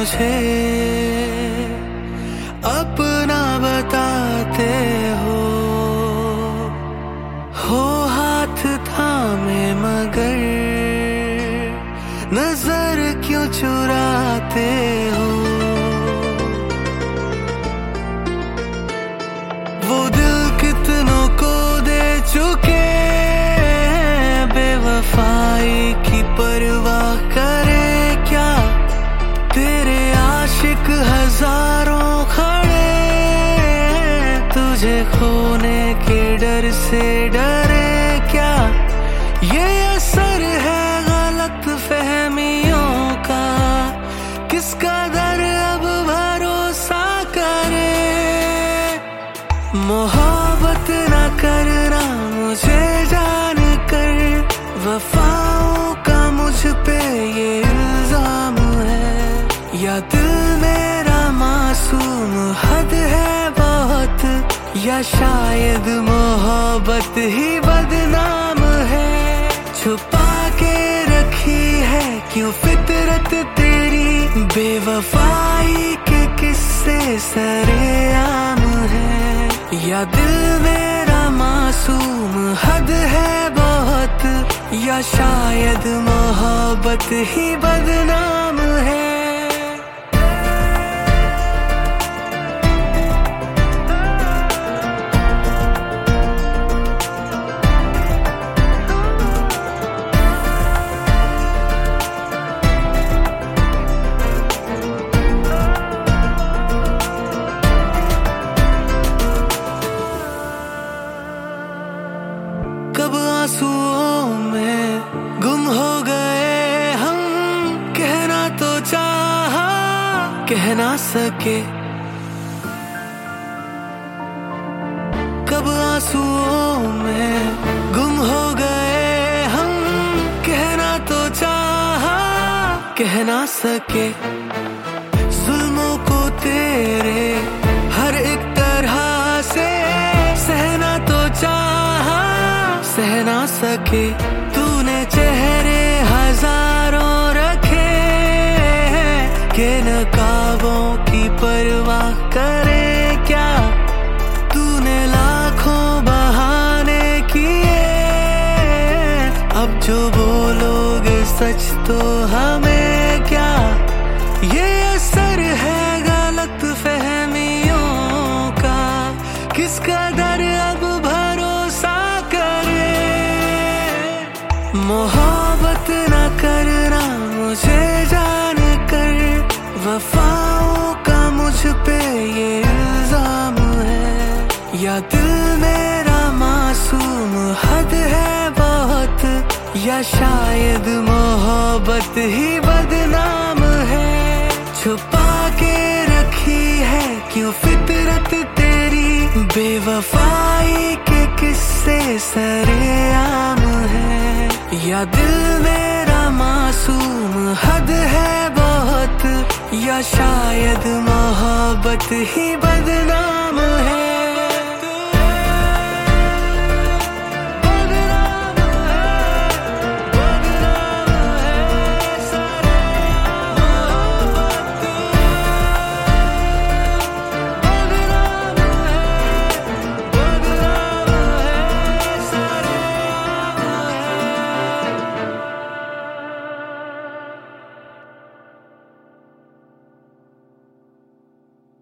मुझे अपना बताते हो हाथ थामे मगर नजर क्यों चुराते हो। वो दिल कितनों को दे चुके बेवफाई की परवाह करे क्या। तेरे आशिक हजारों खड़े तुझे खोने के डर से डरे क्या। ये असर है गलत फहमियों का किसका दर अब भरोसा करे। मोहब्बत न करना मुझे जान कर वफाओं का मुझ पे ये इल्जाम है। या दिल मेरा मासूम हद है बहुत या शायद मोहब्बत ही बदनाम है। छुपा के रखी है क्यों फितरत तेरी बेवफाई के किस्से सरेआम है। या दिल मेरा मासूम हद है बहुत या शायद मोहब्बत ही बदनाम है। कब आंसुओं में गुम हो गए हम कहना तो चाहा कह ना सके। कब आंसुओं में गुम हो गए हम कहना तो चाहा कह ना सके। जुल्मों को तेरे हर एक तरह से सहना तो चाहा सह ना सके। तूने चेहरे हजारों रखे के नकाबों की परवाह करे क्या। तूने लाखों बहाने किए अब जो बोलोगे सच तो हमें क्या। ये असर है गलत फहमियों का किसका दर अब भरोसा करे। मोहब्बत न करना मुझे जान कर वफाओं का मुझ पे ये इल्जाम है। या दिल मेरा मासूम हद है बहुत या शायद मोहब्बत ही बदनाम है। छुपा के रखी है क्यों फितरत तेरी बेवफाई के किस्से सरेआम है। या दिल मेरा मासूम हद है बहुत या शायद मोहब्बत ही बदनाम है।